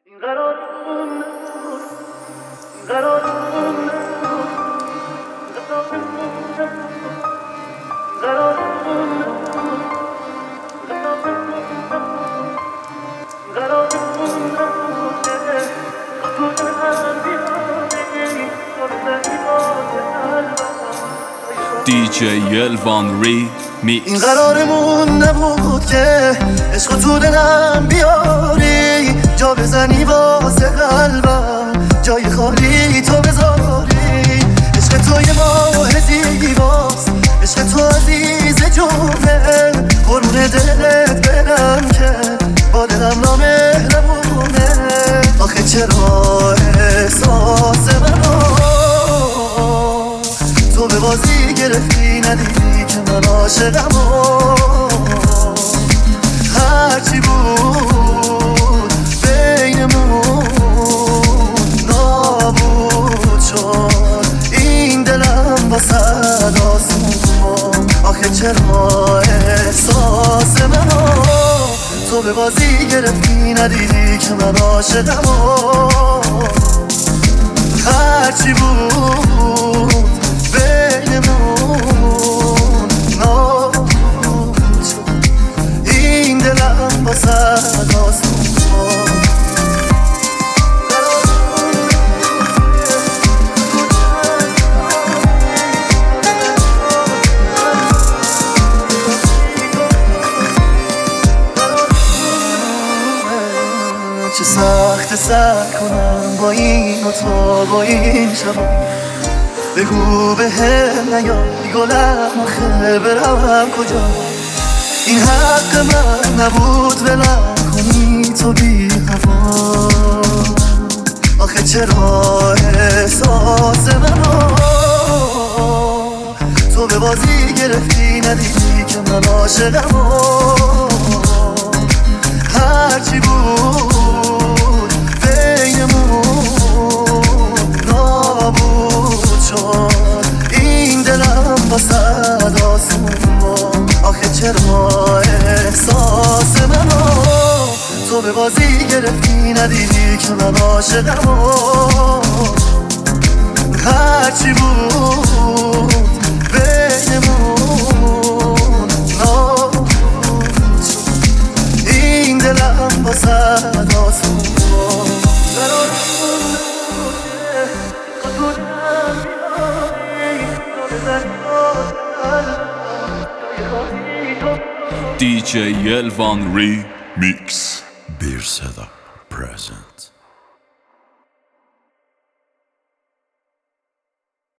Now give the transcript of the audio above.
DJ Elvan Remix. این قرارمون نبود که عشق تو دلم بیاری، جا بزنی واسه قلبم، جای خالی تو بذاری. عشق تو یه ماه زیباست، عشق تو عزیز جونه، قربون دلت برم که با دلم نامهربونه. آخه چرا احساس منو تو به بازی گرفتی، ندیدی که من عاشقم و هرچی بود بینمون نابود شد این دلم با صد آسمون. آخه چرا احساس منو تو به بازی گرفتی، ندیدی که من عاشقم و هرچی بود بینمون نابود شد این دلم با صد آسمون. چه سخت سر کنم با این و تو با این شبا، بگو به هم نیایی گلم آخه برم کجا. این حق من نبود ولم کنی تو بی هوا. آخه چرا احساس منو تو به بازی گرفتی، ندیدی که من عاشقم و هرچی بود بینمون نابود شد این دلم با صد آسمون. آخه چرا احساس منو تو به بازی گرفتی، ندیدی که من عاشقم و هرچی بود بینمون نابود شد این دلم با صد آسمون. DJ Elvan Remix. Bir Seda present.